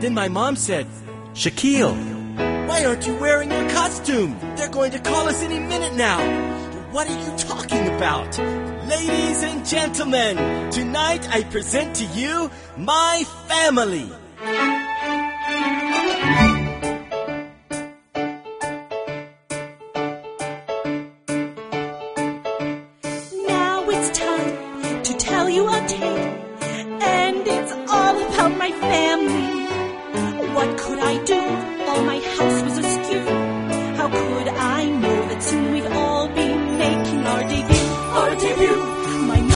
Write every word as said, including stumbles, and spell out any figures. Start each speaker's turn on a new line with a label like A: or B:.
A: Then my mom said, "Shaquille, why aren't you wearing your costume? They're going to call us any minute now." "What are you talking about?" Ladies and gentlemen, tonight I present to you my family.